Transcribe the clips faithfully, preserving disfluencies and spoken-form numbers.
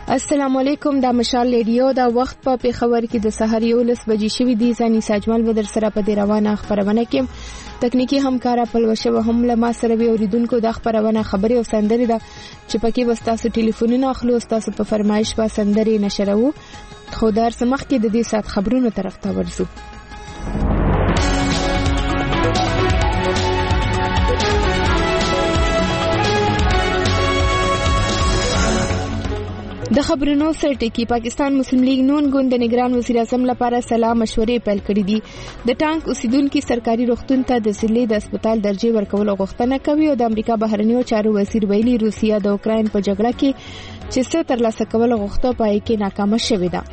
السلام علیکم. دا مشال ریډیو دا وخت په پیښور کې د سحر یولس بجې شوې دي. ځاني ساجمل بدر سره په دې روانه خبرونه کې تکنیکی همکارا پلوشه و هم لما سره وی اوریدونکو د خبرونه خبري او سندري دا چې پکې وستاسو ټلیفونونه اخلو تاسو په فرمایش په سندري نشرو. خو در سمخ کې د دې سات خبرونو طرف ته ورسو. د خبرونو سرټکی پاکستان مسلم لیگ نون ګوند د نگران وزیر اعظم لپاره سلا مشورې پیل کړې دي. د ټانک اوسیدونکو سرکاري روغتون ته د ضلع د هسپتال درجه ورکول غوښتنه کوي او د امریکا بهرنیو چارو وزیر ویلي روسیا د اوکراین په جګړه کې چې څه ترلاسه کول غوښته پای کې ناکامه شوې ده.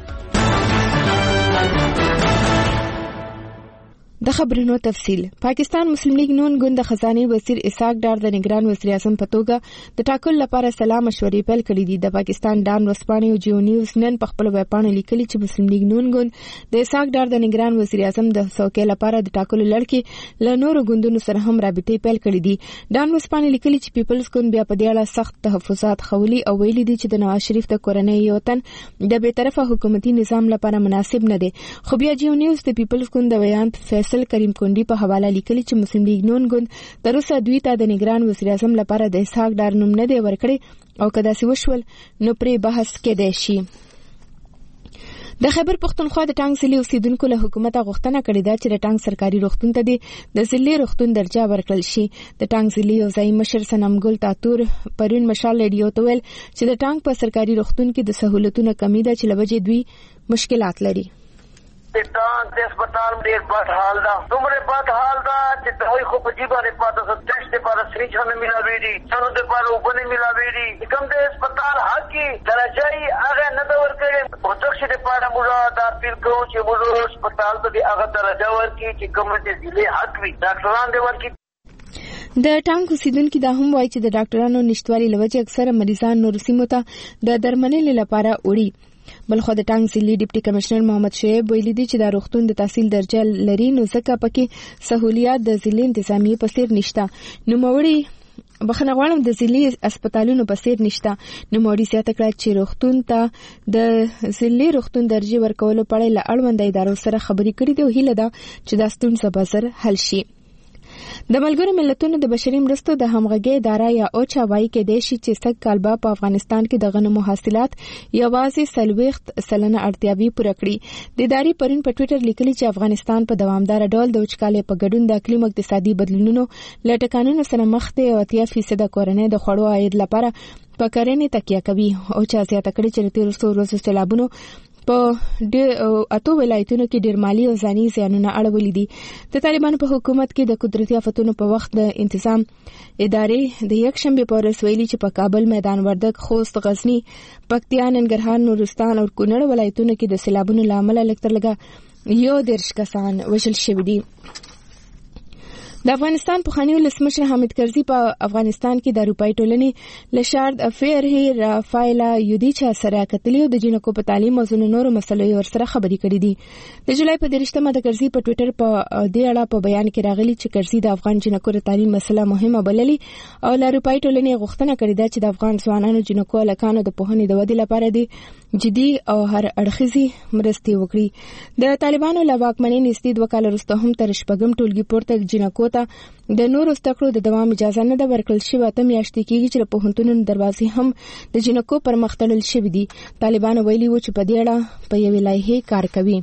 د خبرونو تفصیل. پاکستان مسلم لیگ نون ګوند خزانه وزیر اسحاق ډار د نگران وزیر اعظم په توګه د ټاکل لپاره سلا مشورې پیل کړې دي. د پاکستان ډان ورسپانې او جیو نیوز نن په خپل ویبپاڼه لیکلي چې مسلم لیگ نون ګوند د اسحاق ډار د نگران وزیر اعظم د څوکۍ لپاره د ټاکل لړکې له نورو ګوندونو سره هم رابطې پیل کړې دي. ډان ورسپانې لیکلي چې پیپلز ګوند بیا په دې اړه سخت تحفظات خولي او ویلي دي چې د نواز شریف د کورنۍ یو تن د بې طرفه حکومتي نظام لپاره مناسب نه دي. خو بیا جیو نیوز د پیپلز ګوند د بیان فیصل کریم کونډي په حواله لیکلي چې مسلم لیگ نون ګوند تر اوسه دوی ته د نگران وزیر اعظم لپاره د اسحاق ډار نوم نه دی ورکړی او کدا سی وشول نو پرې بحث کېدای شي. د خیبر پختونخوا د ټانک ضلع اوسیدونکو له حکومت غوښتنه کړې ده چې د ټانک سرکاري روغتون ته د ضلع روغتون درجه ورکړل شي. د ټانک ضلع یو ځای مشر سنم ګل تاتور پرون مشال ریډیو ته ویل چې د ټانک په سرکاري روغتون کې د سہولتونو کمی ده چې لوجه دوی مشکلات لري. ټانک د هسپتال ډېر بد حال ده، دومره بد حال ده چې دوی خو په جیبه نه پاتې څه ټیسټ لپاره سریج نه ملاويږي، څنو د لپاره اوبه نه ملاويږي. کوم د هسپتال حق درجه یې هغه نه دا ورکړي. پروتکشن لپاره موږ دا اپیل کوو چې موږ هسپتال ته هغه درجه ورکړي چې کوم د ضلع حق وي، ډاکټران دې ورکړي. د ټانک اوسیدونکو دا هم وایي چې د ډاکټرانو نشټوالي لوجه اکثره مریضان نور سیمو ته د درملنې لپاره وړي. بلخو د ټانک ضلع ډیپټي کمشنر محمد شعیب ویلي دی چې دا روغتون د تحصیل درجه لري نو ځکه پکې سہولیات د ضلع انتظامیه په څیر نشته. نو موړي بخنه غواړم د ضلع هسپتالونو په څیر نشته. نو موړي زیاته کړه چې روغتون ته د ضلع روغتون درجه ورکول په اړه له اړوند ادارو سره خبرې کړې دي او هیله ده چې دا ستونزه به زر حل شي. د ملګرو ملتونو د بشري مرستو د همغږي اداره یا اوچا وايي کې د شي چې سږ کال په افغانستان کې د غنمو حاصلات یوازې سلويخت سلنه اړتیاوي پوره کړې. د ادارې پرون په ټوئیټر لیکلي چې افغانستان په دوامدار ډول د وچکالۍ په ګډون د اقلیم اقتصادي بدلونونو له ټکانونو سره مخ دی او اتیا فیصد کورنۍ د خوړو عاید لپاره په کرنې تکیه کوي. اوچا زیاته کړې چې د تیر څو ورځې سیلابونو په د اته ولایتونو کې ډېر مالی او ځاني زیانونه اړولې دي. د طالبانو په حکومت کې د قدرتي آفتونو په وخت د انتظام ادارې د یک شنبه په ورځ ویلي چې په کابل، میدان وردګ، خوست، غزنی، پکتیا، ننګرهار، نورستان او کونړ ولایتونو کې د سیلابونو لامل لکتر لګا یو دیرش کسان وژل شوي دي. د افغانستان پخوانی ولسمشر حامد کرزي په افغانستان کې د اروپای ټولنې لشارد افیر هی رافایلا یودیچا سره کتلی او د جنکو په تعلیم او ځینو نورو مسلو ورسره خبرې کړې دي. د جولای په دریشتمه د کرزي په ټوئیټر په دې اړه په بیان کې راغلي چې کرزي د افغان جنکو د تعلیم مسله مهمه بللي او د اروپای ټولنې غوښتنه کړې ده چې د افغان ځوانانو جنکو لکانو د پوهنې د ودې لپاره دي جدي او هر اړخیزي مرستې وکړي. د طالبانو له واکمنۍ نږدې دوه کاله وروسته هم تر شپږم ټولګي پورته جنکو د نورو زده د دوام اجازه نه ده ورکړل شوې. ته میاشتې کېږي چې په پوهنتونونو دروازې هم د جنکو پر مخ تړل شوې دي. طالبانو ویلي و چې په دې اړه په یوې لایحې کار کوي.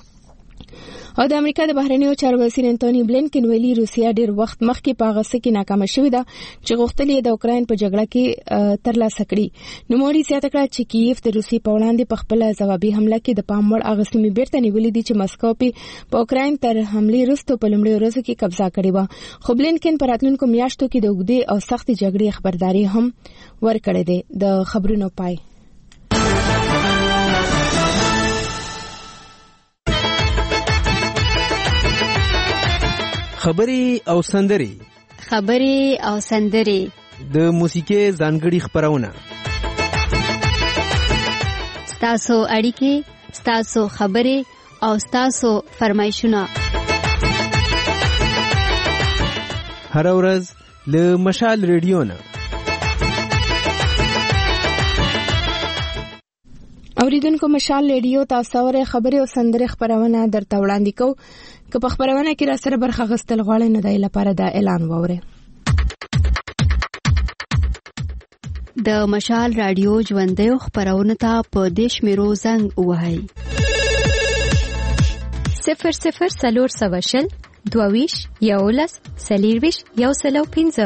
او د امریکا د بهرنیو چارو وزیر انټونی بلینکن ویلي روسیا ډېر وخت مخکې په هغه څه کې ناکامه شوې ده چې غوښتل یې د اوکراین په جګړه کې ترلاسه کړي. نوموړي زیاته کړه چې کیف د روسیې په وړاندې په خپله ځوابي حمله کې د پام وړ هغه سیمې بیرته نیولې دي چې مسکو په اوکراین تر حملې وروسته په لومړیو ورځو کې قبضه کړې وه. خو بلینکن په راتلونکو میاشتو کې د اوږدې او سختې جګړې خبرداری هم ورکړې ده. د خبرونو پای. خبري او سندري خبري او سندري د موسیقي ځانګړي خبرونه ستاسو اړیکې ستاسو خبري او ستاسو فرمایشونه هر ورځ له مشال ریډیو نه اوریدونکو مشال ریډیو تاسو سره خبري او سندره خبرونه درته وړاندې کوو. که په خبرونه کې را سره برخه غستل غواړئ نو دای لپاره دا اعلان ووره. د مشال رادیو ژوندۍ خبرونه ته په دیش میرو زنګ وهاي صفر صفر سلور سوشل دوویش یولس سلیرویش یو سلو پینزه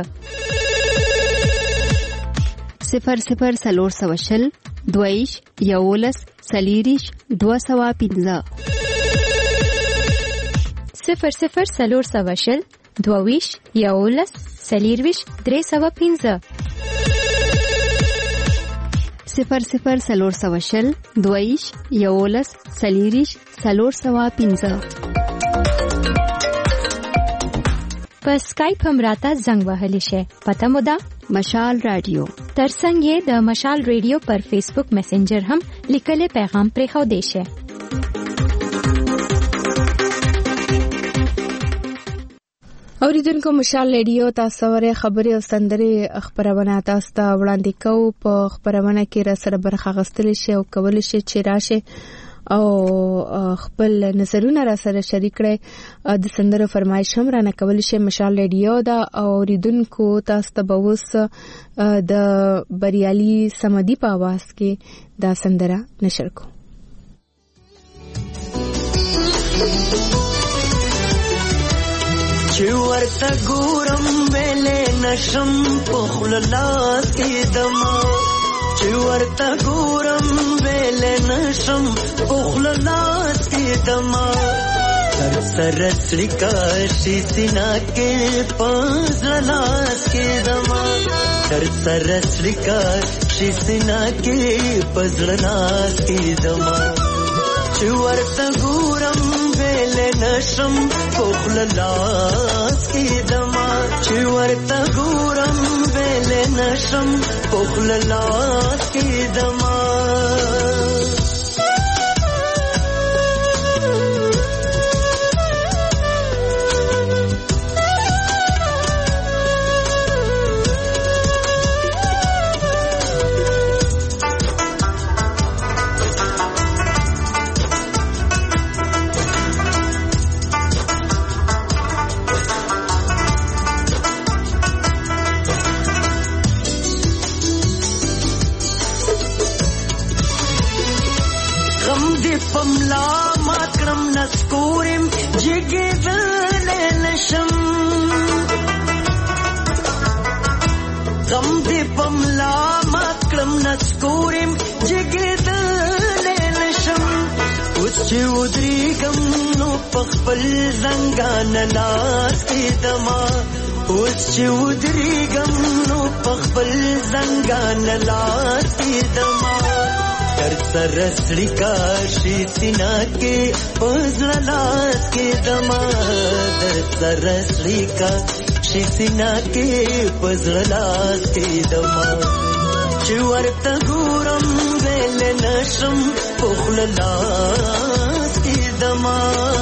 صفر صفر سلور سوشل دویش یولس سلیریش دو سوا پینزه صفر صفر سلور سوشل دوویش یولس سلیرویش درې سوا پینزه صفر صفر سلور سوشل دویش یولس سلیریش سلور سوا پینزه په سکایپ هم راته زنګ وهلی شي. پته مو ده مشال رادیو. ترڅنګ یې د مشال ریډیو پر فیسبوک میسنجر هم لیکلي پیغام پرې خو دی شي. اوریدونکو مشال ریډیو تاسو سره خبري او سندره خبرونه تاسو ته وړاندې کوو. په خبرونه کې را سره برخه غستل شي او کول شي چې راشه او خپل نظرونه را سره شریک کړئ. د سندرو فرمایش هم را نه کول شي. مشال ریډیو دا اوریدونکو تاسو ته به اوس د بریالي سمدي په आवाज کې دا سندره نشر کو. چې ورته ګورم ویلې نشم په خوله لاس کې دما چې ورته ګورم ویلې نشم په خوله لاس کې دما سر سر څړیکا شي سینا کې پزړه لاس کې دما سر سر څړیکا شي سینا کې پزړه لاس کې دما چې ورته ګورم ویلې نشم په خوله لاس کې دما چې ورته ګورم ویلې نشم په خوله لاس کې دما پملا ماکرم نسکورم جگی دل نشم غم دی پملا ماکرم نسکورم جگی دل نشم اوس چې ودریږم نو پخپل زنګان لاس کې دما اوس چې ودریږم نو پخپل زنګان لاس کې دما در سر سړیکا شي سینا کې پزړه لاس کې دما در سر سړیکا شي سینا کې پزړه لاس کې دما چې ورته ګورم ویلې نشم په خوله لاس کې دما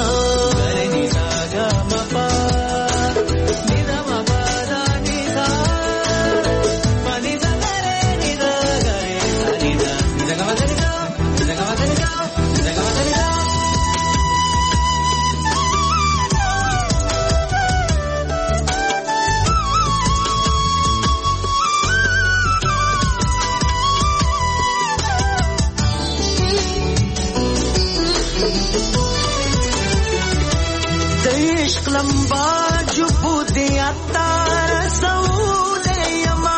लंबा जुबू दिया तारा सऊदे यमा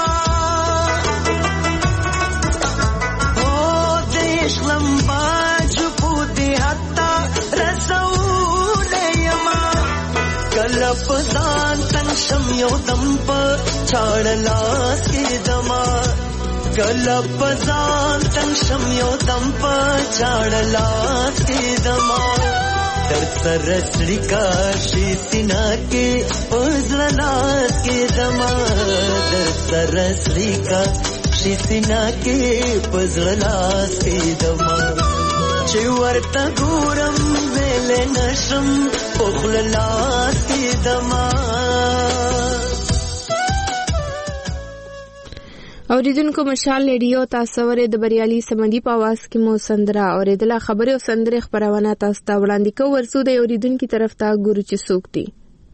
ओ देश लंबा जुबू दिया तारा सऊदे यमा कलप दान तन शम्यो दंप छाड़ लास के दमा कलप दान तन शम्यो दंप छाड़ लास के दमा در سر سړیکا شي سینا کې پزړه لاس کې دما در سر سړیکا شي سینا کې پزړه لاس کې دما چې ورته ګورم ویلې نشم په خوله لاس کې دما. اوریدونکو مشال ریډیو تاسو ورې د بریالي سمندي په आवाज کې مو سندره اوریدله. خبرې او سندرې خبرونه تاسو ته وړاندې کوو. ورسو د اوریدونکو طرف ته ګورو چې څوک دي.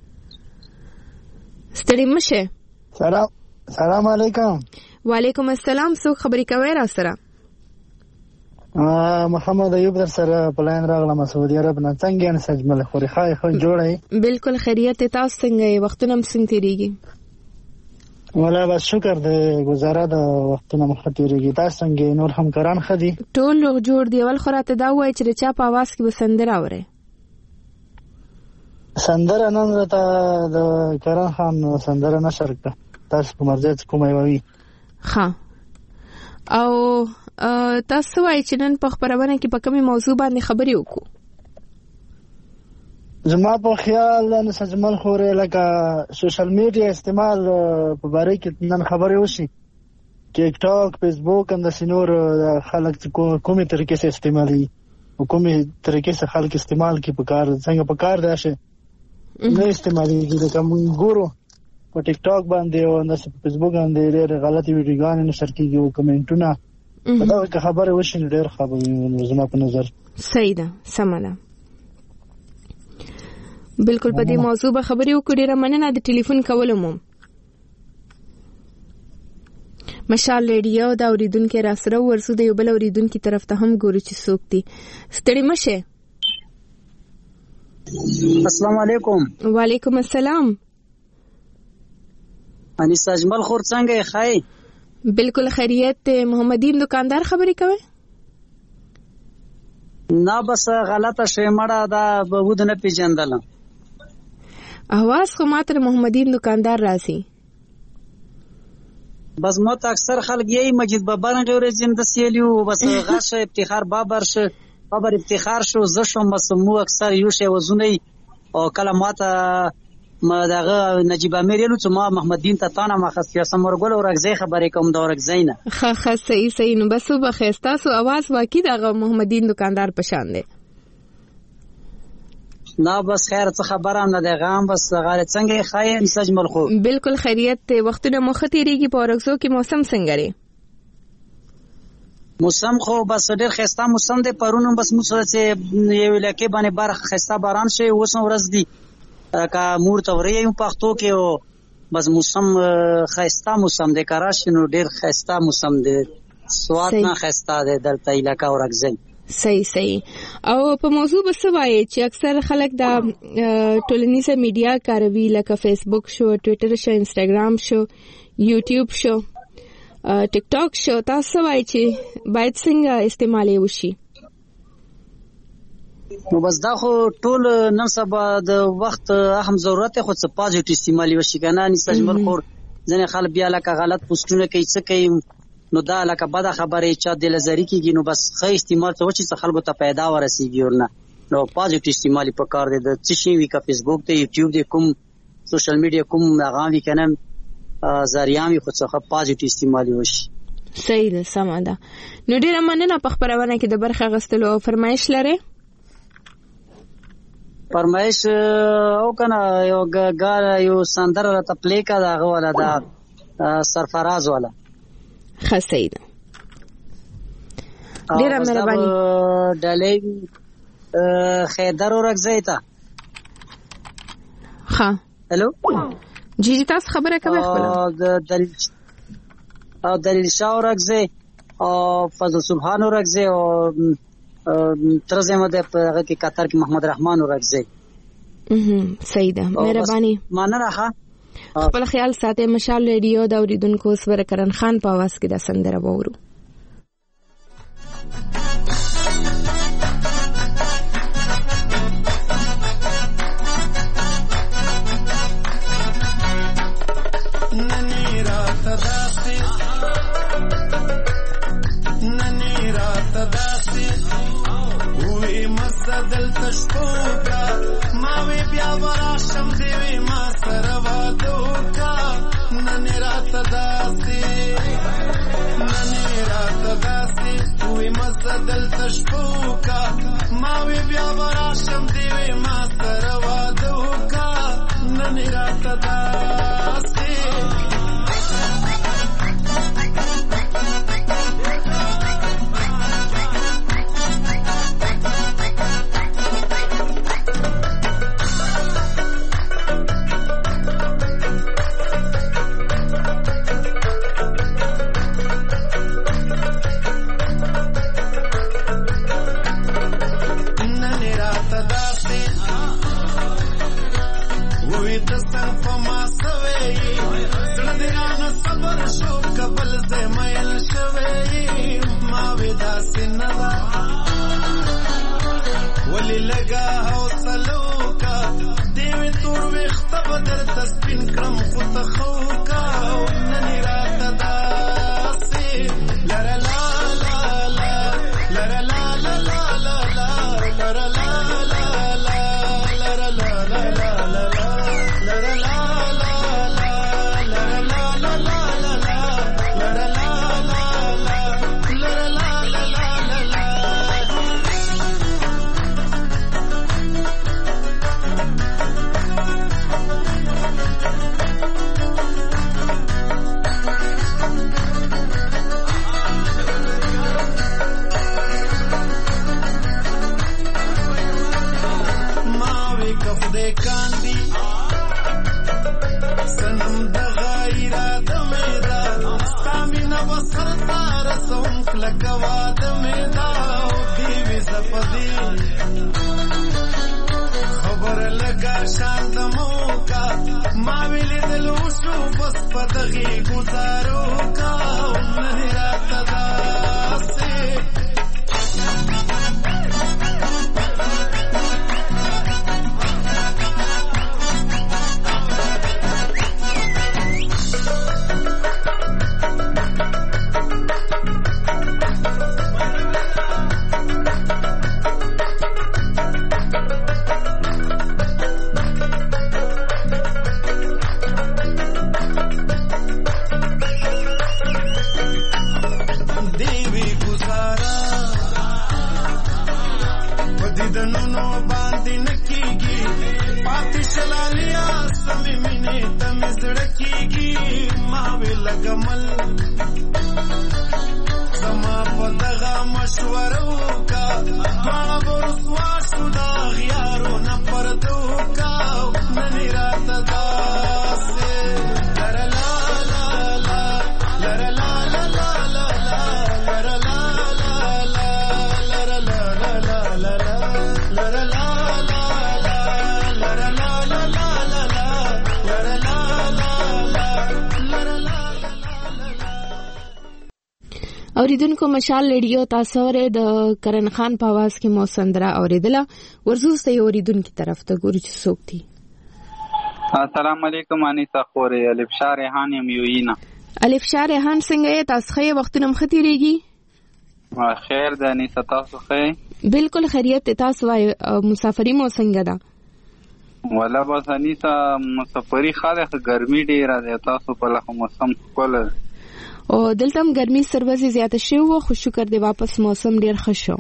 ستړي مشه. سلام سلام علیکم. وعلیکم السلام. څوک خبرې کوي را سره؟ محمد ایوب در سره په لاین راغلم سعودي عرب نه. څنګه یې سجمل خوري خای خو جوړه؟ بالکل خیریت. تاسو څنګه یې؟ وختونه هم څنګه تیریږي؟ ولا بس شکر د گزاره د وختونه مخ تیریږي. تاسو څنګه نور همکاران خدي؟ ټول لوغ جوړ دی. ول خراته دا وای چې چا په आवाज کې وسندره اوره سندره نن راته د کران خان سندره نشر کړه. تاسو په مرزه کومه وی؟ ها او تاسو وای چې نن په خبرونه کې په کومه موضوع باندې خبرې وکړو؟ زما په خیال نن سجمل خورې لکه سوشل میډیا استعمال په باره کې نن خبرې وشي. ټیک ټاک، فیسبوک اند سينور خلک کومه طریقې سره استعمالي او کومه طریقې سره خلک استعمال کی په کار څنګه په کار داشه نه استعمالي دي. کوم ګورو په ټیک ټاک باندې او اند فیسبوک باندې ډېر غلطي ویډیوګان نشر کیږي او کمنټونه دا خبره وشي ډېر خبره زما په نظر صحیح ده. سماله بالکل په دې موضوع به خبرې وکړو. ډېره مننه د ټلیفون کولو مو. مشال ریډیو دا اوریدونکو را سره ورسو د یو بل اوریدونکو طرف ته هم ګورو چې څوک دي. ستړي مشه. السلام علیکم. وعلیکم السلام. اني سجمل خور څنګه یې؟ خای بالکل خیریت. محمدین دکاندار خبرې کوي؟ نه بس غلطه شی مړه دا بهود نه پیژندل. اواز خو ماته محمدین دکاندار راځي. بس مت اکثر خلک یې مجید بابا نه غوړي زم د سیلیو بس غاشه افتخار بابر شه بابر افتخار شو ز شو مسمو اکثر یو شی وزونی او کله ماته ما دغه نجیب امیرلو چې ما محمدین ته تانه ما خاصه سمرګل او رغزی خبرې کوم دا رغزینه خه خه صحیح صحیح. نو بس وبخښتا سو आवाज واقعي دغه محمدین دکاندار پشان دی. نه بس خیر څه خبره نه ده غام بس غاړه څنګه خاين سجمل خو بالکل خیریت. وختونه مخ تیریږي په ورغزو کې موسم څنګه لري؟ موسم خو بس ډېر خسته موسم دی. پرونو بس موږ چې یو لکه باندې بار خسته باران شي اوس ورځ دی کا مور تورې یو پختو کې او بس موسم خسته موسم دی. کراش نو ډېر خسته موسم دی. سواد نه خسته دی دلته علاقہ ورغزي. صحیح صحیح. او په موضوع بس وایي چې اکثر خلک دا ټولنیزه میډیا کاروي لکه فیسبوک شو، ټوئیټر شو، انستګرام شو، یوټیوب شو، ټیک ټاک شو. تاسو وایي چې باید څنګه استعمال وشي؟ نو بس دا خو ټول نن سبا د وخت اهم ضرورت خو څه پازیټیو استعمال وشي کنه. ني سجمل خور ځنه خلک بیا لکه غلط پوسټونه کوي څه کوي نو دا لکه بد خبره چا د لزری کیږي. نو بس خې استعمال ته وچی څه خلکو ته پیدا ورسیږي ورنه نو پازیټیو استعمال په کار دی. د څه شي وی کا فیسبوک ته یوټیوب دی کوم سوشل میډیا کوم هغه وی کنه زریامي خو څه پازیټیو استعمال وشي. صحیح ده. سم ده. نو ډیره مننه په خبرونه کې د برخه غستلو او فرمایش لري. فرمایش او کنه یو ګار یو سندره ته پلی کا دا غواړه دا سرفراز والا خاصه ده. ډیره مهرباني. ډلې خیدر ورغزی تا. ها هلو جی جی تاسو خبره کوي خپل؟ او دلیل او دلیل شاه ورغزی او فضل سبحان ورغزی او ترزه مده په هغه کې قطر کې محمد رحمان ورغزی. اه صحیح ده. مهرباني. مانه راخه خپل خیال ساته. مشال ریډیو دا اوریدونکو سور کرن خان په आवाज کې د سندره وورو. ننی رات داسي ننی رات داسي وې مسدل تشپوکا ما وی بیا وراشم دی وی ما سره وادو کا. ننی رات داسي ننی رات داسي وې مسدل تشپوکا ما وی بیا وراشم دی وی ما سره وادو کا. ننی رات داسي فما سوي زړه دې رانه صبر شو قبل زه مایل شوي ما ودا سنوا ولی لگا حوصلو کا دیوی تور ویخت بدر تسپین کرم خود خوکا ننی رات داسی لرا لا لا لا لرا لا لا لا لا لا لرا لا لا لا لرا لا لا لا لا لرا لا لا لا لرا لا لا لا لا لرا لا لا لا لرا لا لا لا لا خدای کاندي سنم د غیرا د میدا ستامینا وسر تار سوم کلکوا د میدا دی وی زپدی خبر لگا شان د موکا ما ویل دلو شو بس پدغي گزارو کا نه رات داسه دنونو باندې نکیږي پاتې شلالیا سمې مینې تم زړکیږي ما وی لګمل زما په دغه مشورو کا ما ورسوا شو دا غیارو نه پردو کا نن رات داسه لرا لا لا لا لرا لا لا لا لا لرا لا لا لا لرا لا لا لا لا لرا لا لا لا لرا لا لا لا لا لرا لا لا لا لرا لا اوریدونکو مشال ریډیو تاسو ورې د کرن خان په आवाज کې مو سندره اوریدله ورزو سه اوریدونکو طرف ته ګورو چې څوک دي. السلام علیکم انیسا خورې الف شاه ریحان یم یوینا. الف شاه ریحان څنګه یې تاسو خې وختونه مختیریږي؟ خیر ده انیسا تاسو خې؟ بالکل خیریت تاسو وای مسافری مو څنګه ده؟ ولا بس انیسا مسافری خاله ګرمي ډیره ده تاسو په لخوا موسم کول او دلته هم ګرمي سروازي زیاته شو خو شکر دی واپس موسم ډیر ښه شو.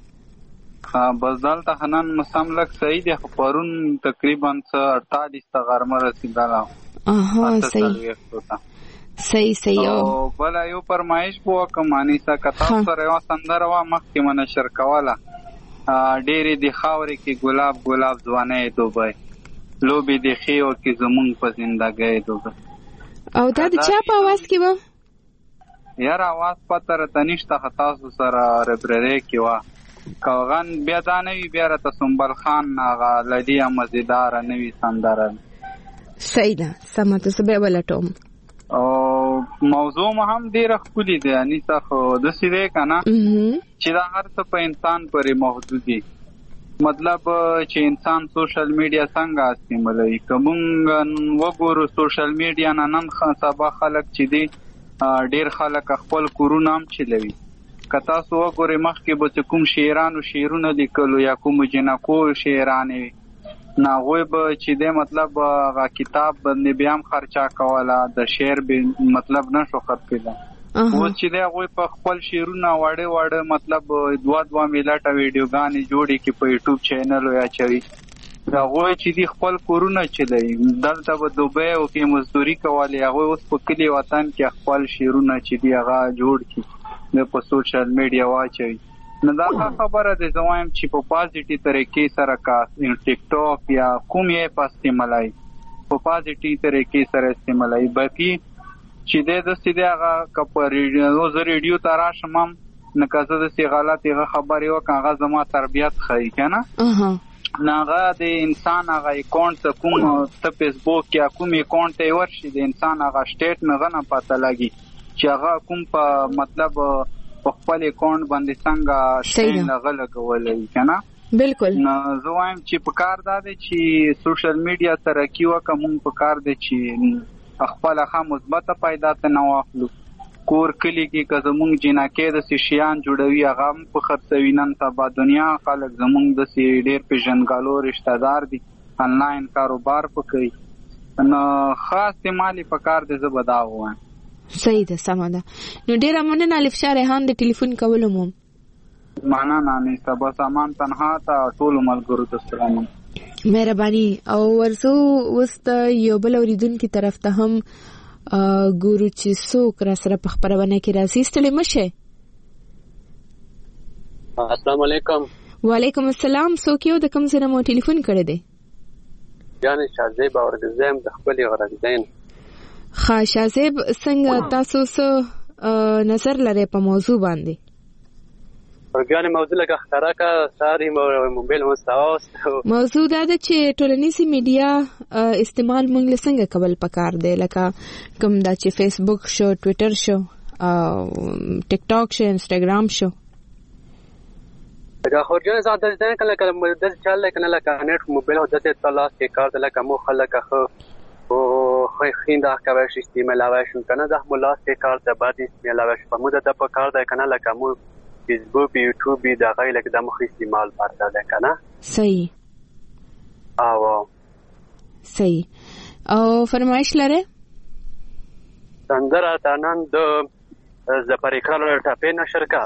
ها بس دلته حنان موسم لک صحیح دی خو پرون تقریبا اړتالیس ته غرمه رسیدله. اها صحیح صحیح صحیح او بل یو فرمایش بو کمانی سا کتا سره یو سندره وا مخکې منشر کوله ډېرې د خاورې کې ګلاب ګلاب ځوانې دوبه لوبي د خيو کې زمون په زندګۍ دوبه. او دا د چا په आवाज کې و؟ یار आवाज پته راته نشته تاسو سره ربرې کې وا کوغان بیا دا نوی بیا راته سنبل خان هغه لدی مزیدار نوی سندره. صحیح ده سمه ته به ولټوم. او موضوع هم ډیره ښکلې ده انیسا خو داسې دی که نه چې دا هر څه په انسان پورې محدود دي. مطلب چې انسان سوشل میډیا څنګه استعمالوي که موږ وګورو سوشل میډیا نه نن سبا خلک چې دي ډیر خلک خپل کورونه هم چلوي. که تاسو وګورئ مخکې به چې کوم شاعرانو شعرونه لیکلو یا کومو جنکو شاعرانې وي نه هغوی به چې دی مطلب هغه کتاب باندې بیا هم خرچه کوله د شعر مطلب نه شو خرڅېده. اوس چې دی هغوی په خپل شعرونه واړه واړه مطلب دوه دوه میلټه ویډیوګانې جوړې کړي په یوټیوب چینلو یا اچوي. هغوی چې دی خپل کورونه چلوي دلته به دوبۍ او کې مزدوري کولې هغوی اوس په کلي وطن کې خپل شعرونه چې دی هغه جوړ کړي د په سوشل میډیا واچوي. نو دا خبره ده زه وایم چې په پازیټیو طریقې سره کا ټیک ټاک یا کوم یې په استعمالای په پازیټیو طریقې سره استعمالای باقي چې د دستي دغه کپ ریډیو زه ریډیو ته راشم نه کزه د سی غلط هغه خبرې وکړه هغه زما تربیت خای کنه ناغه د انسان هغه اکاونټ کوم ته فیسبوک یا کوم اکاونټ ته ورشي د انسان هغه سټیټ نه غنه پته لګي چې هغه کوم په مطلب په خپل اکاونټ باندې څنګه شین لغله کولای کنه بالکل. نو زه وایم چې په کار دا دی چې سوشل میډیا ترقی وکړه، مونږ په کار دی چې خپل ښه مثبته پیدا ته نه واخلو. کور کلی کې که زمونږ جنکې داسې شیان جوړوي هغه هم په خرڅوي. نن سبا دنیا خلک زمونږ داسې ډېر پېژندګالو رشته دار دي، انلاین کاروبار په کوي. نو ښه استعمال یې په کار دی، زه به دا ووایم. صحیح ده، سمه ده. نو ډېره مننه الفشا ریحان د ټلیفون کولو مو. مننه انیسه، بس امان تنها ته ټولو ملګرو ته سلامونه. مهرباني. او ورسو اوس د یو بل اورېدونکي طرف ته هم ګورو چې څوک را سره په خپرونه کې راځي. ستړي مه شئ. السلام علیکم. وعلیکم السلام. څوک یو د کوم ځای نه مو ټلیفون کړی دی؟ یعنې شازیب اورګزیم د خپلې غرضین. ښه شازیب، څنګه تاسو څه نظر لرئ په موضوع باندې؟ ورګانې موضوع لکه ښکاره که ساري موبایل مستواست. موضوع دا ده چې ټولنیزې میډیا استعمال موږ له څنګه کول پکار دی، لکه کوم دا چې فیسبوک شو، ټویټر شو، ټیک ټاک شو، انسټاګرام شو. لکه خورجانې زه داسې دی که لکه داسې چل دی که نه لکه نیټ موبایل داسې تا لاس کې کار دی لکه مو خلک ښه خوینده کولی شي استعمالولی شو که نه دا مو لاس کې کار دی باید استعمالولی شو. په مو د ده په کار دی که نه لکه مو فیسبوک یوټیوب د هغه لکه د مخ استعمال پرته ده که نه. صحیح. او صحیح. او فرمایش لرئ؟ سندره ته نن د ظفر اقرار ټاپې نشر کا.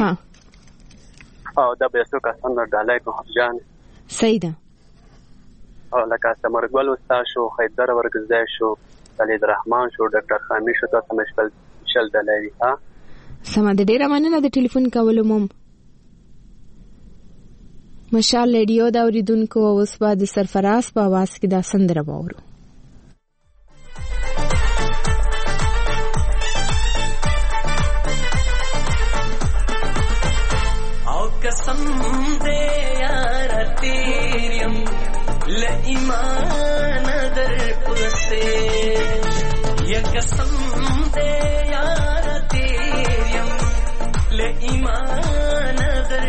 ها. او د به څو کسان ډالۍ کو جان. صحیح ده. او لکه سمرګل استاد شو، خیدر ورګزای شو، خالد رحمان شو، ډاکټر خامی شو، تاسو مشکل شل ډالۍ. ها سمه ده، ډېره مننه د ټلیفون کولو مو. مشال ریډیو دا اورېدونکو اوس به د سرفراز په اواز کې دا سندره واورو. او قسم دې یار تیریم ل ایمان در پسې یا قسم دې یار ل ایمان در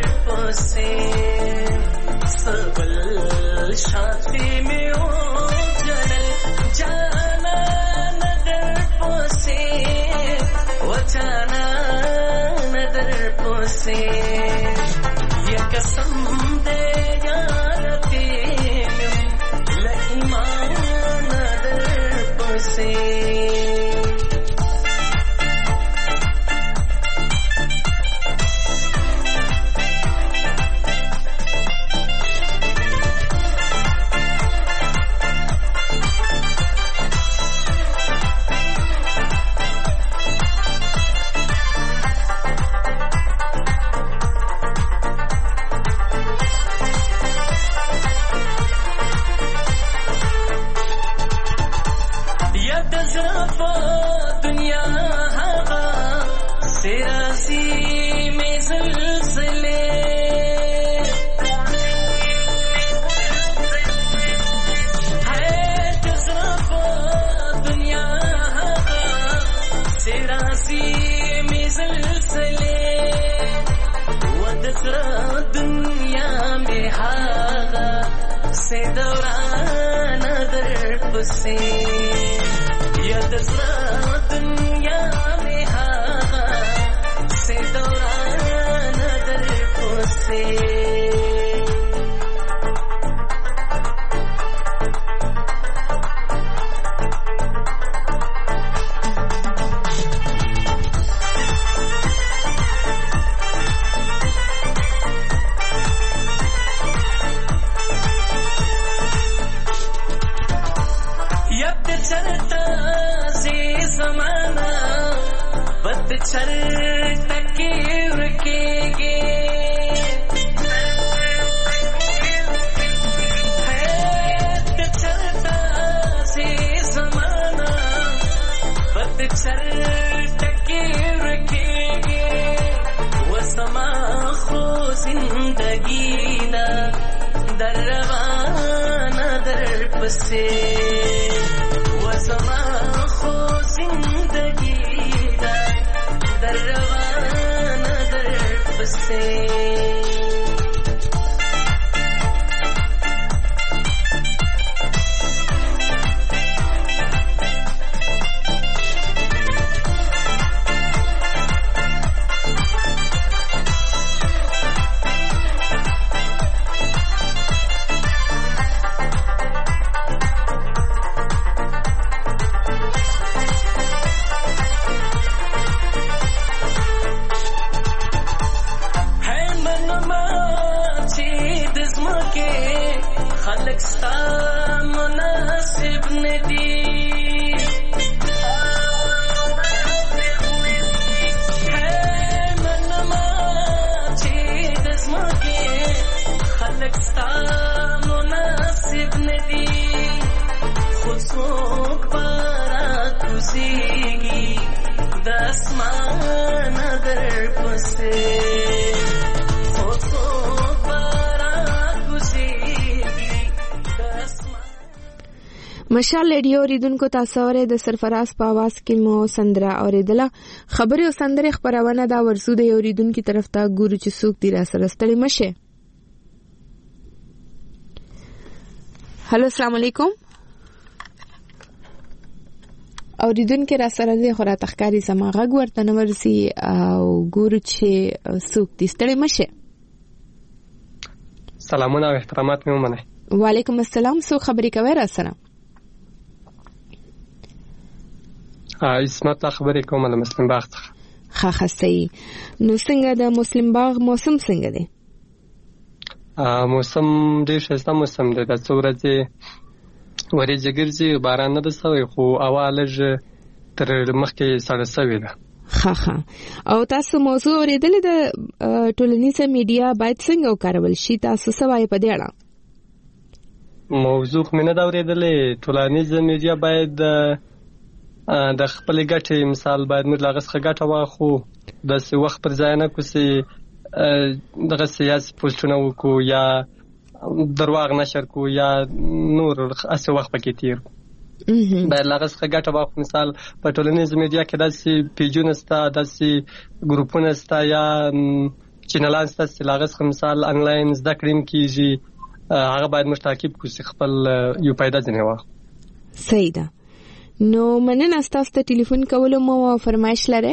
پسې سبل شاتی میں او جنل جانا ندر پسې و جانا ندر پسې یا قسم دے یار تیم ل ایمان در پسې. زندگی نه در پسې وزما خو زندگی دا در روانه در پسې مشال ریډیو اوریدونکو تاسو اورئ د سرفراز په आवाज کې مو سندره اوریدله. خبري او سندره خبرونه دا ورسو د اوریدونکو طرف ته ګورو چې څوک دی را سره ستړي مشه. هلو السلام علیکم. اوریدونکو را سره دی خو را تخکاری سم غږ ورته نه ورسي او ګورو چې څوک دی ستړي مشه. سلامونه او احترامات مې ومنه. وعلیکم السلام. څو خبرې کوي را سره؟ اسمت خبرې کوم د مسلم باغ څخه. ښه ښه صحیح. نو څنګه د مسلم باغ موسم څنګه دی؟ موسم ډېر ښایسته موسم دی. د څو ورځې ورېځې ګرځي، باران نه ده سوی خو هوا لږ تر مخکې سړه سوې ده. ښه ښه. او تاسو موضوع اورېدلې د ټولنیزه میډیا باید څنګه وکارول شي؟ تاسو څه وایي په دې اړه؟ موضوع خو مې نه ده اورېدلې. ټولنیزه میډیا باید د خپلې ګټې مثال باید موږ له هغه څخه ګټه واخلو، داسې وخت پر ځای نه کړو چې دغه سیاسي پوسټونه وکړو یا درواغ نشر کړو یا نور هسې وخت پکې تېر کړو. باید له هغه څخه ګټه واخلو. مثال په ټولنیزه میډیا کې داسې پیجونه شته، داسې ګروپونه شته یا چینلان شته چې له هغه څخه مثال انلاین زده کړې هم کېږي. هغه باید موږ تعقیب کړو چې خپل یو پیدا ځینې واخلو. صحیح ده. نو مننه ستاسو ته ټلیفون کولو مو فرمایش لرئ؟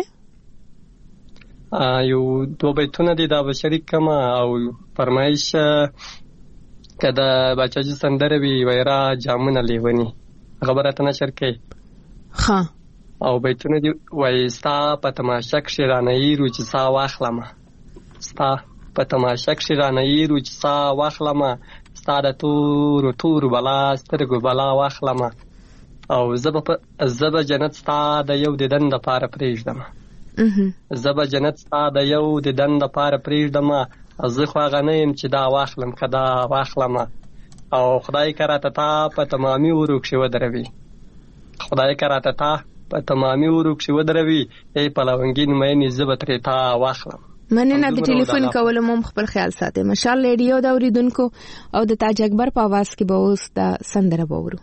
یو دوه بیتونه دي دا به شریک کړم او فرمایش که د باچاجي سندره وي ویرا جامونه لیوني هغه به راته نشر کوي. ښه. او بیتونه دي وایي ستا په تماشه کښې رانه ایرو چې ساه واخلمه، ستا په تماشه کښې رانه ایرو چې ساه واخلمه، ستا د تورو تورو بلا سترګو بلا واخلمه، او زه به جنت ستا د یو دیدن دپاره پرېږدمه، زه به جنت ستا د یو دیدن دپاره پرېږدمه، زه خو هغه نه یم چې دا واخلم که دا واخلمه، او خدای که راته تا په تمامي ورو کښې ودروي، خدای که راته تا په تمامي ورو کښې ودروي، ای پلونګین مینې زه به ترې تا واخلم. مننه د ټلیفون کولو مو خپل خیال ساتئ. مشال ریډیو د اوریدونکو او د تاج اکبر په आवाज کې به اوس د سندره وورو.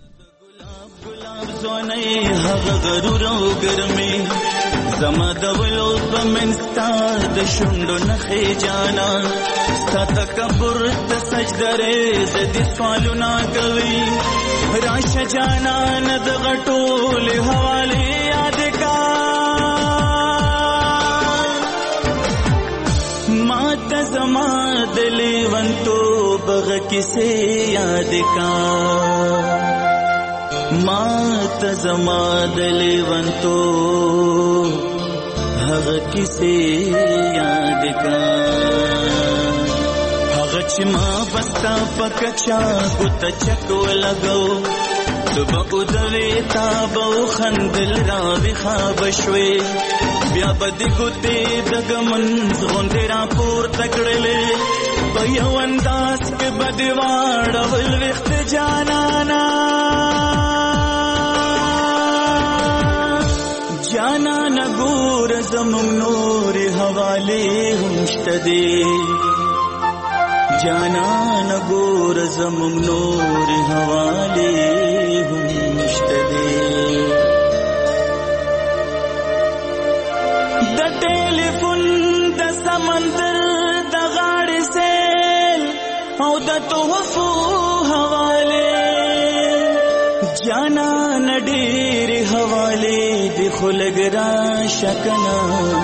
زونې هغه غرور او ګرمي زما د ولو په منستا د شونډو نخې جانا ستا تکبر ته سجدرې زدي سوالونه کوي راشه جانا نه د غټول حواله یاد کا ما ته زما د لیونتو بغ کیسه یاد کا ما ته زما د لیونتو هغه کیسه یاد کا هغه چې ما بستا پکچا ګوت چکو لګو دبو دوي تا بو خندل را بخاب شوي بیا بدی ګوتې دګمن غوندې را پور تکړلې په یو انداز کې بدی واړول وخت جانانا جانا نګور زمون نور حواله همشته دي جانان ګور زموږ نور حواله هم شته دي د ټلیفون د سمندر د غاړې سیل او د توفو حواله جانان ډېر حواله د خلګرا شکنا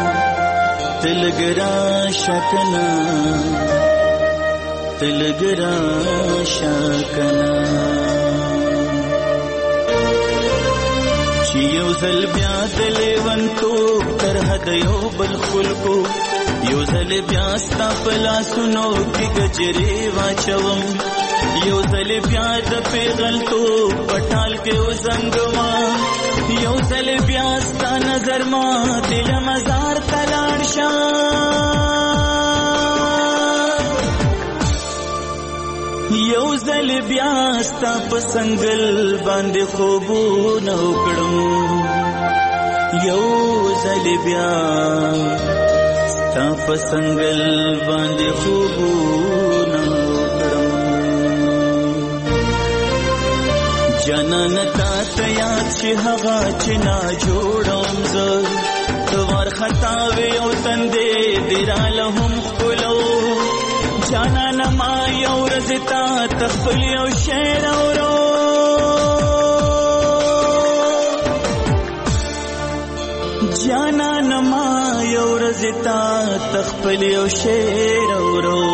تلګرا شکنا تلګرا شکنا چې یو ځل بیا د لیونتوب تر حد یو بل خلکو یو ځل بیا ستا په لاسونو کې ګجرې واچوم یو ځل بیا د پیغلتوب پټال کې وزنګما یو ځل بیا ستا نظر ما دل مزار ته لاړ شم یو ځل بیا ستا په سنگل باندې خوبونه وکړم یو ځل بیا ستا په سنگل باندې خوبونه وکړم جانان تا ته یاد چې هغه چې نا جوړم زه توار خطاوي او تندې دیراله هم خپلو جانان ما یو ورځ تا تخپل یو شعر اورو جانان ما یو ورځ تا تخپل یو شعر اورو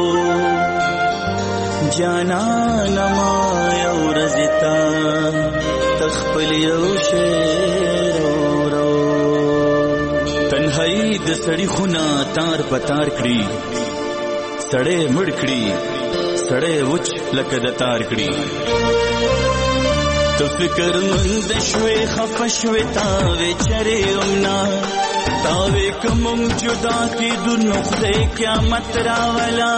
جانان ما یو ورځ تا تخپل یو شعر اورو تنهایی د سړی خونه تار پتار کړی سړی مړ کړي سړی وچ لکه د تار کړي تو فکر مند شوې خفه شوې تاوې چرې امنا تاوې کوم جدا کی د نقطه قیامت راولا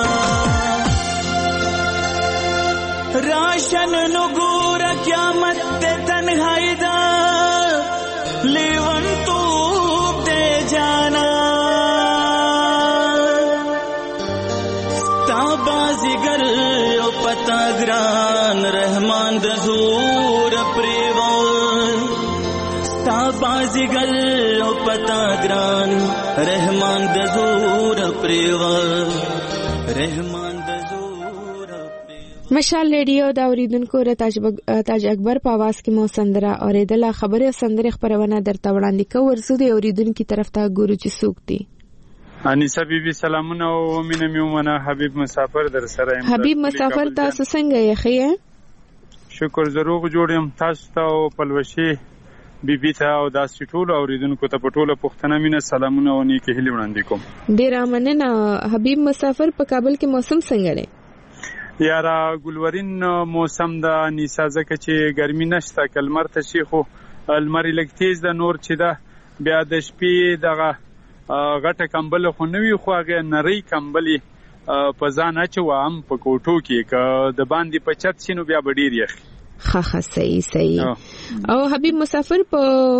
راشن نو ګور قیامت ته تنهایی دا لیون تو دې جانا بازیگر او پتا گران رحمان د زور پریوال ستا بازیگر او پتا گران رحمان د زور پریوال رحمان د زور مشال ریډیو دا اوریدونکو ر تاج اکبر په आवाज کې مو سندره اوریدله خبره سندره خبرونه درته وړاندې کوو ورسو د اوریدونکو طرف ته ګورو چې څوک دي انیسه بیبي سلامونه او مینه میومنه حبیب مسافر در سره یم حبیب مسافر تاسو څنګه یې خیر شکر زروغ جوړم تاسو ته او پلوشي بیبي ته او داسې ټول اوریدونکو ته په ټوله پښتنه مینه سلامونه او نیکه هیله وړاندې کوم ډیر مننه حبیب مسافر په کابل کې موسم څنګه دی یارا ګلورین موسم د انیسه ځکه چې ګرمي نشته کلمر ته شي خو المر لګ تیز د نور چې دا بیا د شپې دغه غټه کمبل خو نوی خو هغه نری کمبلې په ځان اچوم په کوټو کې ک د باندې په چت شنو بیا ډیر یخ ها ها صحیح صحیح او حبیب مسافر په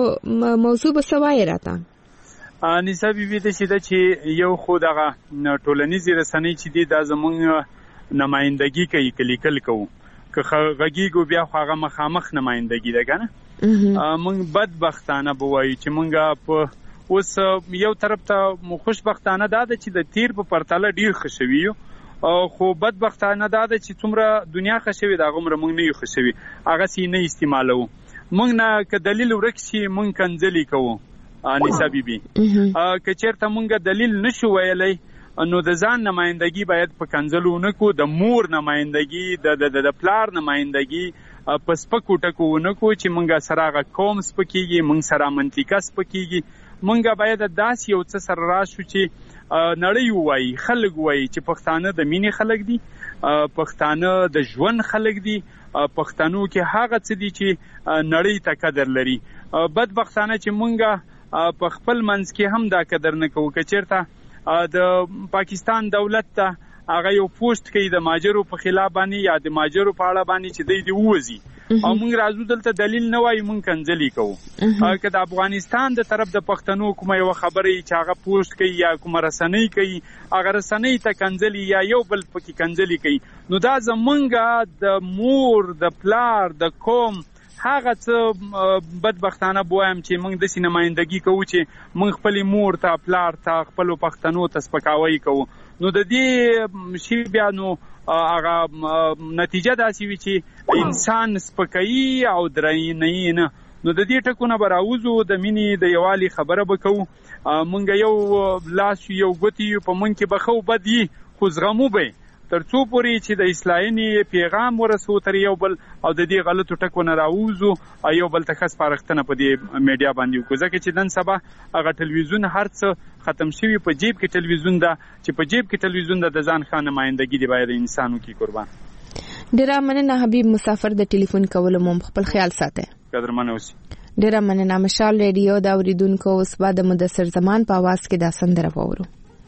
موضوع بسوای راته انیسه بیبي د شي د چې یو خو دغه ټولنیزې رسنۍ چې دی د زمونږ نمائندګي کوي کلیکل کوو که غږیږو بیا خو هغه مخامخ نمائندګي ده کنه موږ بدبختانه بوایو چې موږ په اوس یو طرف ته خوشبختانه ده چې د تیر په پرتله ډیر خوشوي خو بدبختانه ده چې څومره دنیا خوشوي دا غومره موږ نه یو خوشوي هغه سي نه استعمالو موږ نه ک دلیل ورکشي موږ کنځلي کوو انیسه بیبي که چیرته موږ دلیل نشو ویلای نو د ځان نمائندګي باید په کنځلو نکو د مور نمائندګي د د پلار نمائندګي په سپکو ټکو نکو چې موږ سره غ قوم سپکیږي موږ سره منطقه سپکیږي موږ باید داس یو څه سره راشو چې نړۍ وایي خلک وایي چې پښتانه د مینې خلک دي پښتانه د ژوند خلک دي پښتنو کې هغه څه دي چې نړۍ ته قدر لري بدبختانه چې موږ په خپل منځ کې هم دا قدر نه کوو که چیرته د پاکستان دولت ته هغه یو پوسټ کوي د ماجرو په خلاف باندې یا د ماجرو په اړه باندې چې دوی دی ووزي او موږ راځو دلته دلیل نه وایو، موږ کنځلي کوو. که د افغانستان د طرف د پښتنو کومه یو خبره چې هغه پوسټ کوي یا کومه رسنۍ کوي، هغه رسنۍ ته کنځلي یا یو بل پکې کنځلي کوي، نو دا زمونږ د مور د پلار د قوم هغه څه بدبختانه بوایم چې موږ داسې نمایندګي کوو چې موږ خپلې مور ته پلار ته خپلو پښتنو ته سپکاوی کوو. نو د دې شي بیا نو هغه نتیجه داسې وي چې انسان سپکوي او درنوي نه. نو د دې ټکو نه به راوځو، د مینې د یووالي خبره به کوو. موږ یو لاس یو ګوتې یو، په موږ کې به ښه بد وي خو زغمو به تر څو پورې چې د اصلاحینې پیغام ورسو تر یو بل او د دې غلطو ټکو نه راوځو او یو بل ته ښه سپارښتنه په دې میډیا باندې وکړو. ځکه چې نن سبا هغه ټلویزیون هر څه ختم شوي، په جیب کې ټلویزیون ده، چې په جیب کې ټلویزیون ده د ځان ښه نمایندګي دی باید انسانو کې قربان. ډېره مننه حبیب مسافر، د ټلیفون کولو مو خپل خیال ساتئ. قدرمنه اوسئ. ډېره مننه. مشال ریډیو د اوریدونکو اوس به د مدثر زمان په आवाज کې دا سندره واورو.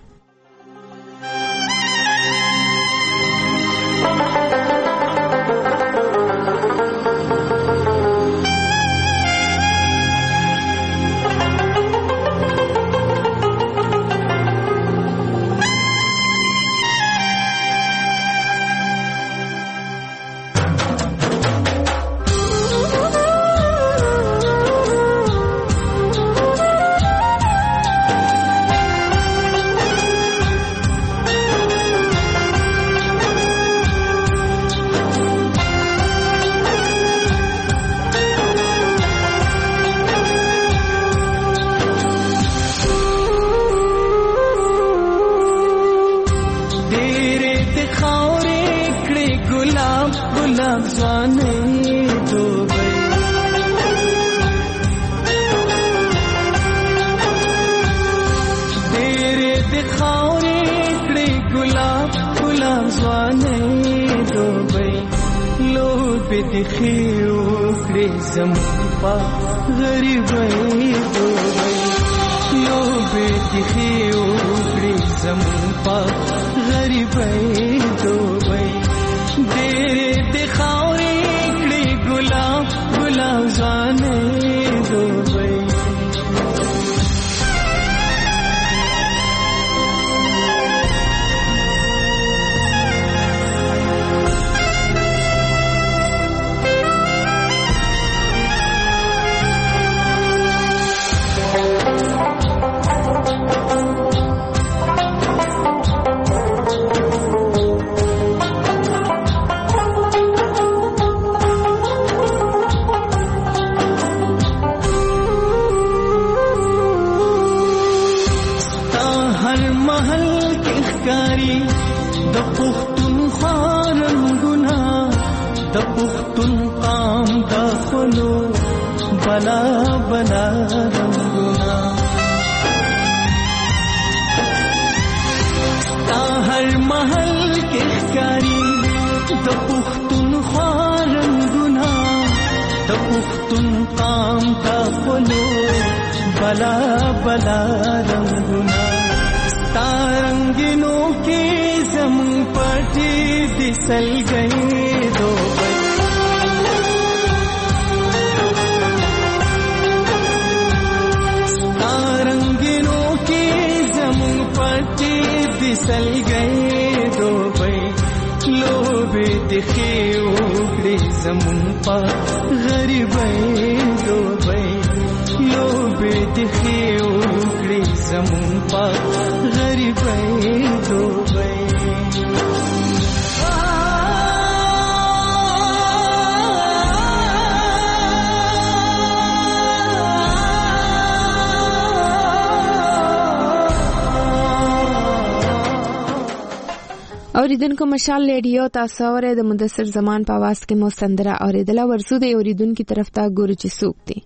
اوریدونکو مشال ریډیو تاسو اورئ، د مدثر زمان په आवाज کې مو سندره اوریدله. ورسو د اوریدونکو طرف ته ګورو چې څوک دی.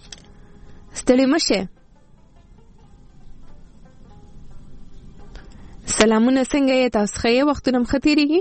ستړي مشه. سلامونه، څنګه یې تاسو؟ ښه وختونه مخ تیریږي؟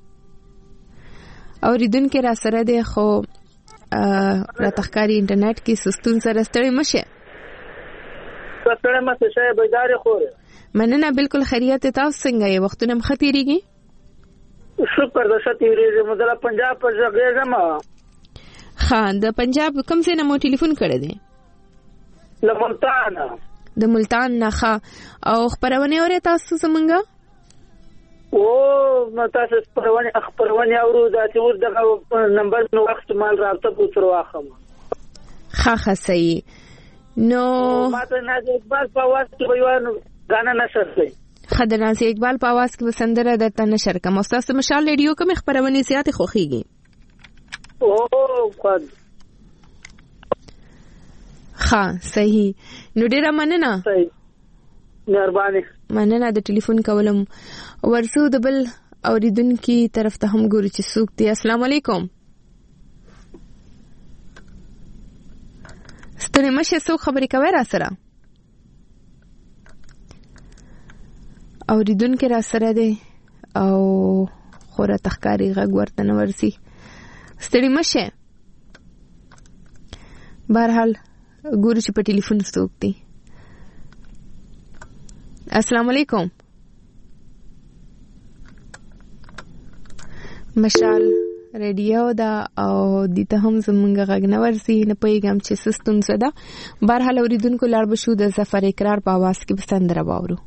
اوریدونکو را سره دی خو را تخکاری انټرنیټ کې سستون سره. ستړي مشه. ستړي مشه شه بیدار خوره. مننه، بالکل خیریت. تاسو څنګه یې؟ وختونه مخ تیریږي؟ شکر د شتیریږي. مدله پنجاب پر ځګېږم. ها د پنجاب کوم ځای نه مو ټلیفون کړی دی؟ له ملتان. د ملتان نه. ښه او خپرونه اورئ تاسو زمونږه؟ او تاسو خپرونه خپرونه اورو دا چې ور دغه نمبر نو وخت مال رابطه پوتر واخم. ښه ښه صحیح. نو ماته نازي اقبال په आवाज کې ویوانو غانا نشر دی. خدای نازي اقبال په आवाज کې وسندره درته نشر کوم. تاسو مشال ریډیو کوم خبرونه زیات خوخيږي؟ او خد ها صحیح. نو ډیره مننه. صحیح مهرباني. مننه د ټلیفون کولم. ورسو د بل اوریدونکو طرف ته هم ګوري چې څوک دی. السلام علیکم. ستړي مشه څوک خبرې کوي را سره؟ اوریدونکو را سره دی او خوره تخکاری غږ ورته نه ورسي. ستړي مشه. بهرحال ګورو چې په ټلیفون څوک دی. السلام علیکم. مشال ریډیو دا او د ته هم زمونږ غږ نه ورسي. نه پوهېږم چې څه ستونزه ده. بهرحال اورېدونکو لاړ به شو د ظفر اقرار په اواز کې به سندره واورو.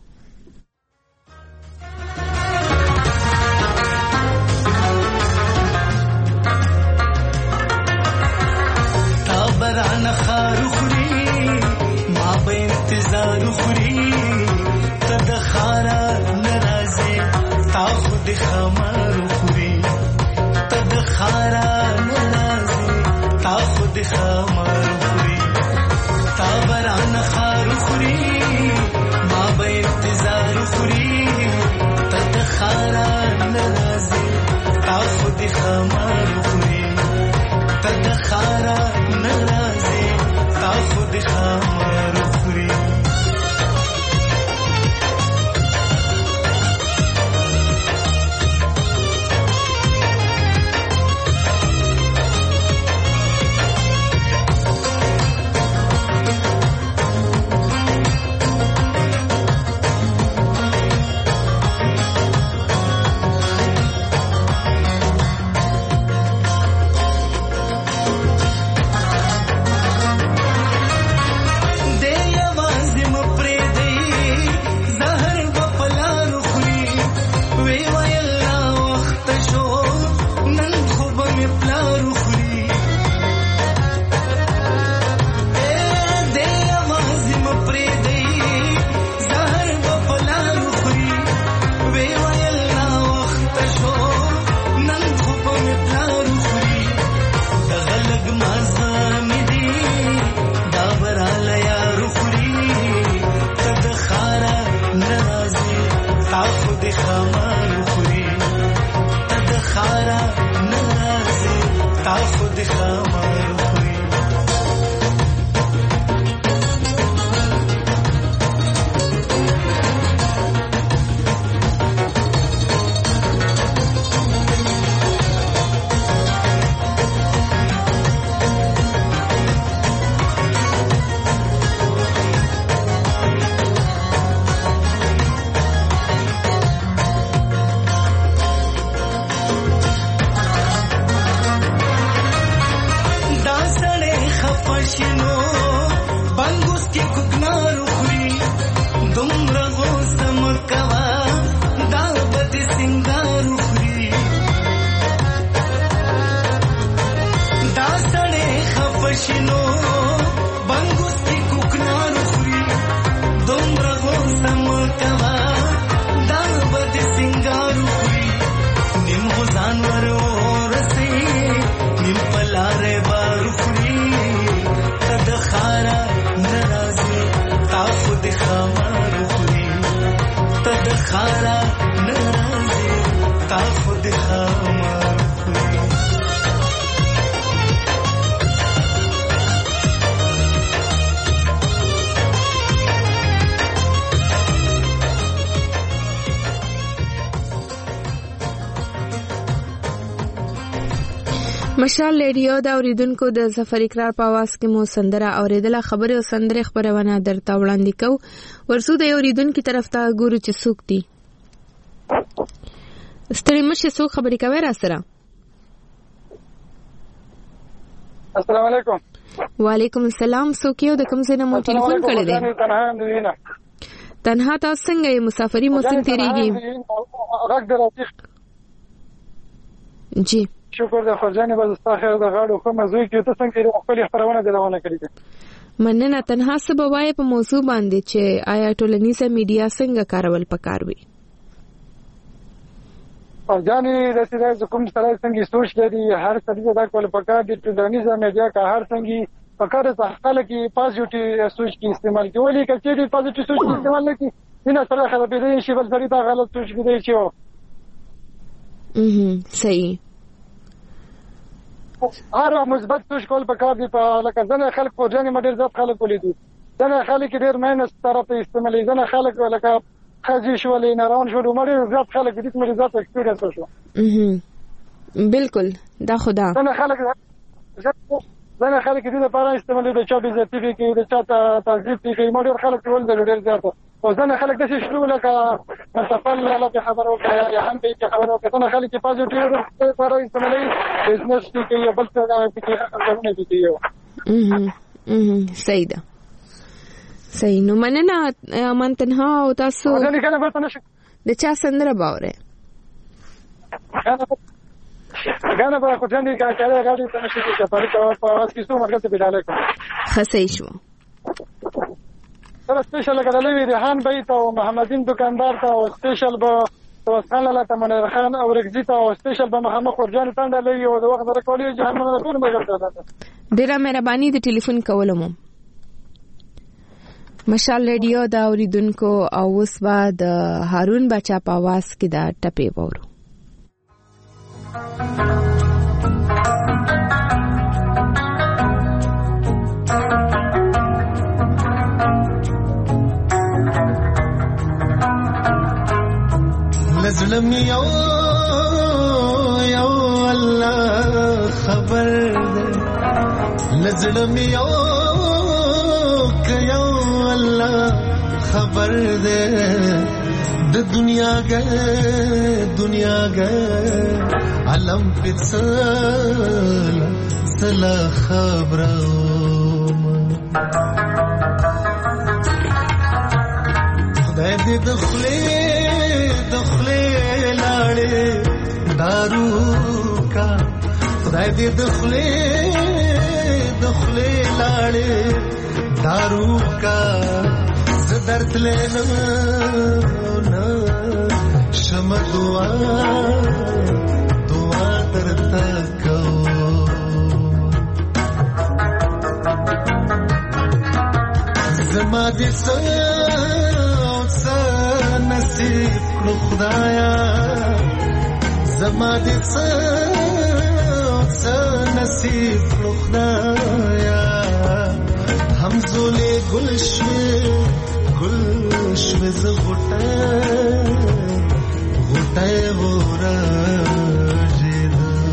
تابران خارو خوري ما به انتظار خوري تد خارا ناراضي تا خود خمار خوري تد خارا ناراضي تا خود خمار خوري تابران خارو خوري ما به انتظار خوري تد خارا ناراضي تا خود خمار خوري تد خارا ناراضي تا خود خمار خوري مشال ریډیو دا اوریدونکو د ظفر اقرار په आवाज کې مو سندره اوریدله. خبره او سندره خبرونه درته وړاندې کو. ورسو د اوریدونکو طرف ته ګورو چې څوک دي. ستړي مشه څوک خبرې کوي را سره؟ السلام علیکم. وعلیکم السلام. څوک یو د کوم ځای نه مو ټلیفون کړی دی؟ تنها تاسو څنګه یې؟ مسافري موسم تیریږي؟ جی شکر د خرجانې بس ستا خیر د غاړو خو مزوي کې ته څنګه یې خپل خبرونه دی روانه کړی. مننه. تنها سبوای په موضوع باندې چې آیا ټولنیزه میډیا څنګه کارول پکار وي؟ او ځانې د سیده کوم سره څنګه سوچ لري هر څه دا کول پکار دي. ټولنیزه میډیا کا هر څنګه پکار ته خلک کې پازیټیو سوچ کې استعمال کوي. که چې پازیټیو سوچ استعمال نه کوي نه سره خبرې دي شي بل سړي دا غلط سوچ کوي چې و اها صحیح. هر مثبت سوچ کول پکار دي. په لکه ځنه خلک په ځانې مډر ځات خلک ولیدي ځنه خلک ډېر مینس طرف ته استعمالي ځنه خلک لکه خځې شولې نه روان شو مډر ځات خلک دې مډر ځات ایکسپیرینس وشو. اها بالکل دا خدا ځنه خلک ځنه خلک دې لپاره استعمالي د چا بیزتی کې د چا تعذيب کې مډر خلک ول د ډېر ځات او ځنه خلک د شنو لکه متفل له خبرو کې یا هم به خبرو کې ځنه خلک پازیټیو لپاره استعمالي بزنس کې یو بل څه کې خبرونه دي یو. اها اها صحیح ده صحیح. نو مننه من تنها او تاسو د چا سندره باوره غانا به خو ځان دې کار کوي غاړي ته نشي چې په اړه په واس کې څو مرګ ته بداله کوم خسې شو سره سپیشل کړلې وی ریحان بیت او محمدین دکاندار ته او سپیشل به توسخان له تمنیر خان او رګزی ته او سپیشل به محمد خورجان تاند لې او د وخت درکولې جهان نه ټول مګر ته ډیره مهرباني د ټلیفون کولم. مشال ریډیو دا اوریدونکو او اوس بعد هارون بچا په आवाज کې دا ټپې وورو. لزلم یو یو الله خبر ده لزلم یو یو الله خبر ده د دنیا ګه دنیا ګه علم پڅل سلا خبرو خدای دې دخلې دخلې لاړې دارو کا خدای دې دخلې دخلې لاړې دارو کا زدرت لینا نا شم دعا دعا درتا کو زما دې سا نصیب کړو خدایا زما دې سا نصیب کړو خدایا همزولې گلشوي گلشوي ز غټه غټه ورا جید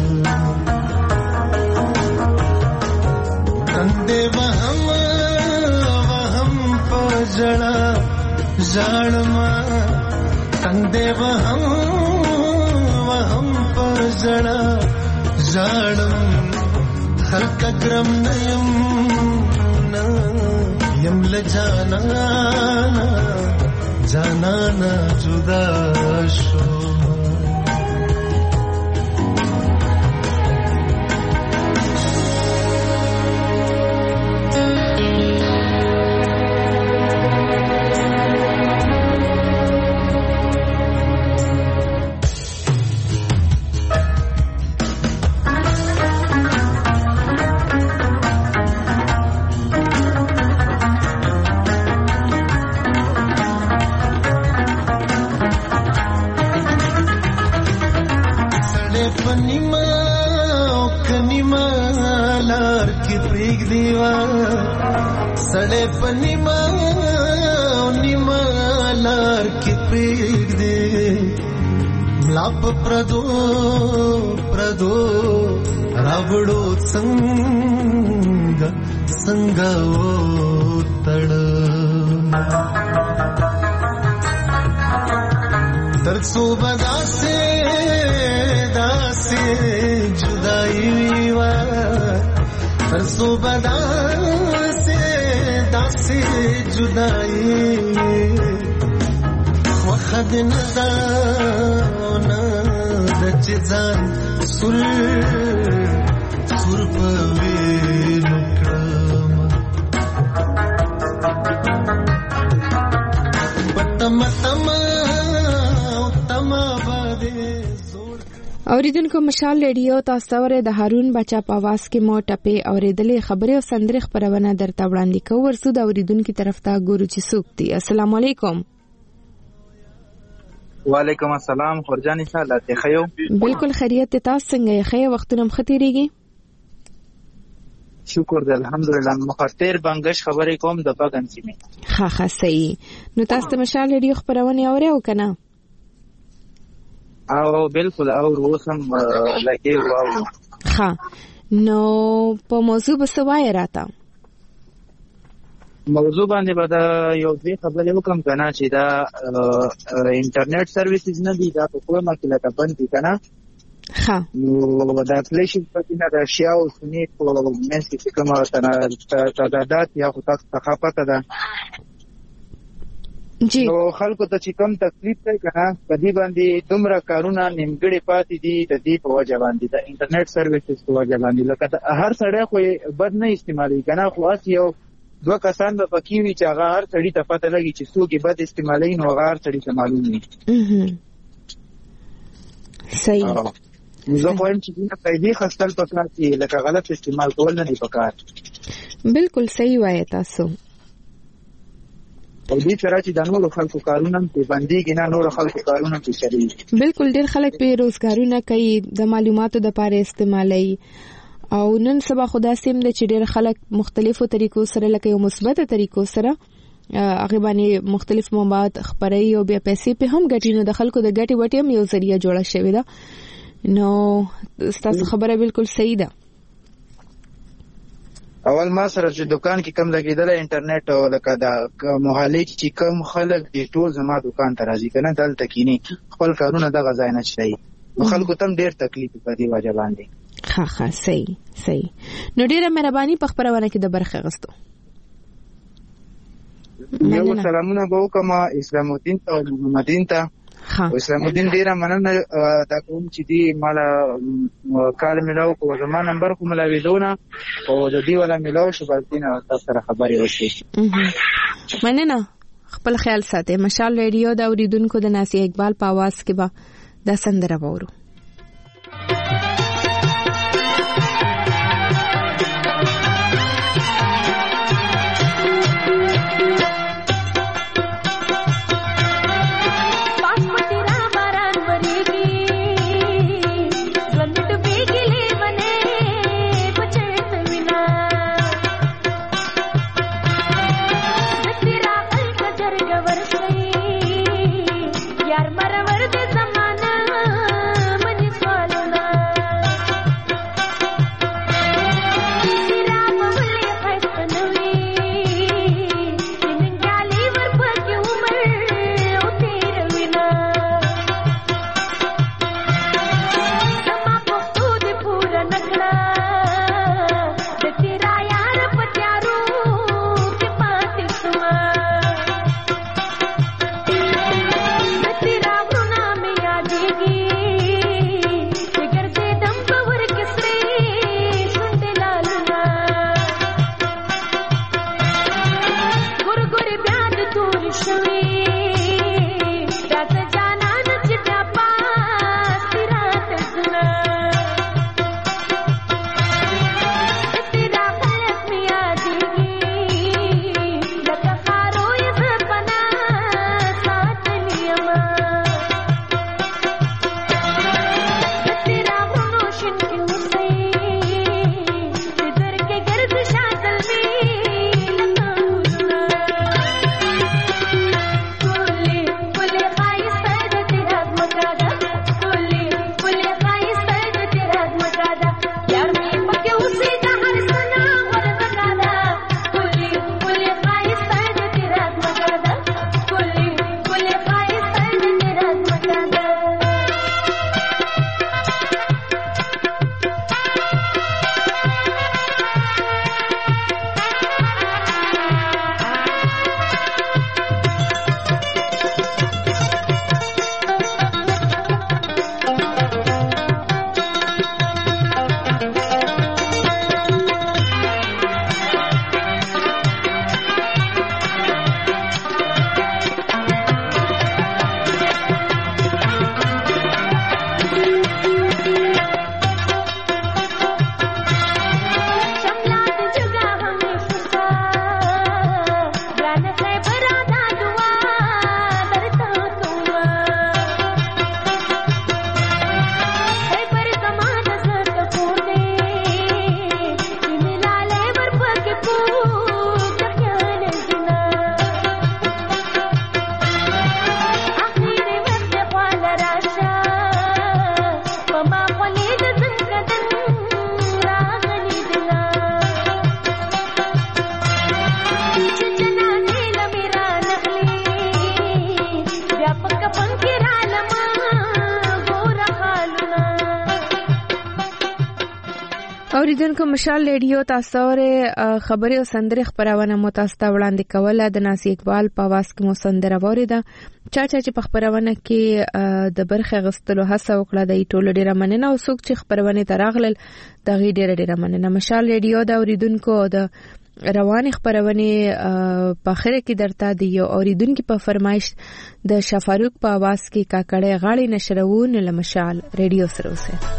تندې وهم وهم پجړا ژړما تندې وهم وهم پجړا ژړم خلق کرم نیم یم لجانا جانانا جدا شو सड़े पनिमा निमा लार के प्रेग दे लाप प्रदो प्रदो रावड़ो संग संग तड़ तरसो बदा से दासे जुदाई वा हंसो बदा से दासे जुदाई वखद नदा ना दच जान सुर सुर पवे नुक्रम पतम तम तम बदे اوریدونکو مشال ریډیو تاسو ته د هارون بچا په आवाज کې مو ټپه اوریدلې خبره او سندره خبرونه درته وړاندې کوو ورسو د اوریدونکو طرف ته ګورو چې څوک دی. السلام علیکم. وعلیکم السلام. خورجان ان شاء الله ته خیو بالکل خیریت. تاسو څنګه یې؟ خیر وختونه مختیریږي؟ شکر دې الحمدلله. مخاطر بنگش خبرې کوم د پاکن سیمه. ها ها صحیح. نو تاسو ته مشال ریډیو خبرونه اورئ او کنه؟ او بالکل او روسم لکه واو. ها نو په موضوع به سوای راته موضوع باندې به دا یو ځای خبرې وکم کنه چې دا انټرنیټ سرویسز نه دي دا په کومه کې لکه بند دي کنه. ها نو دا فلیشینګ پکې نه دا شیا او سنی په منځ کې کومه تعدادات یا خو تاسو ته پته ده جی. نو خلکو ته چې کم تکلیف دی کنه په دې باندې دومره کارونه نیمګړي پاتې دي د دې په وجه باندې د انټرنیټ سرویسز په وجه باندې لکه هر سړی خو بد نه استعمالي کنه خو اس یو دوه کسان به پکې وي چې هغه هر سړی ته پته لګي چې څوک یې بد استعمالي نو هغه هر سړی ته معلوم وي. صحیح. زه وایم چې دا پیدا خپل پکار دي لکه غلط استعمال کول نه دی پکار. بالکل صحیح وایي تاسو. او دې سره چې د نورو خلکو کارونه په باندې نه نورو خلکو کارونه په شریک. بالکل ډېر خلک په روزګارونه کوي د معلوماتو د لپاره استعمالي او نن سبا خدا سیم د چې ډېر خلک مختلفو طریقو سره لکه یو مثبت طریقو سره هغه باندې مختلف مواد خبري او بیا پیسې په هم ګټي نو د خلکو د ګټي وټي هم یو ذریعہ جوړه شوې ده. نو تاسو خبره بالکل صحیح ده. اول ما سره چې دکان کې کم لګیدل انټرنیټ او لکه دا محالې چې کم خلک دې ټول زما دکان ته راځي کنه دلته کینی خپل کارونه د غځای نه شي نو خلکو تم ډیر تکلیف په دې وجه باندې. ها ها صحیح صحیح. نو ډیره مهرباني په خبرونه کې د برخه غستو. یو سلامونه به وکم اسلام الدین او محمدین ته. اسلام الدین ډیره مننه دا کوم چې دی مال کال ملاو کو زما نمبر کوم ملاویدونه او د دې ولا ملاو شو بلتین تاسو سره خبرې وشي. مننه. خپل خیال ساتئ. مشال ریډیو دا اوریدونکو د ناصر اقبال په आवाज کې به دا سندره وورو. यार मरवर दे जमाना اوریدونکو مشال ریډیو تاسو ته خبري او سندري خبرونه متاسته وړاندې کوله د ناصر اقبال په واس کې مو سندره وریده چا چا چې په خبرونه کې د برخه غستلو هڅه وکړه د ټولو ډیره مننه او څوک چې خبرونه تراغلل د غي ډیره ډیره مننه. مشال ریډیو د اوریدونکو د رواني خبرونه په اخر کې درته دی یو اوریدونکو په فرمایش د شفاروق په واس کې کاکړې غاړي نشرون لمشال ریډیو سره اوسه.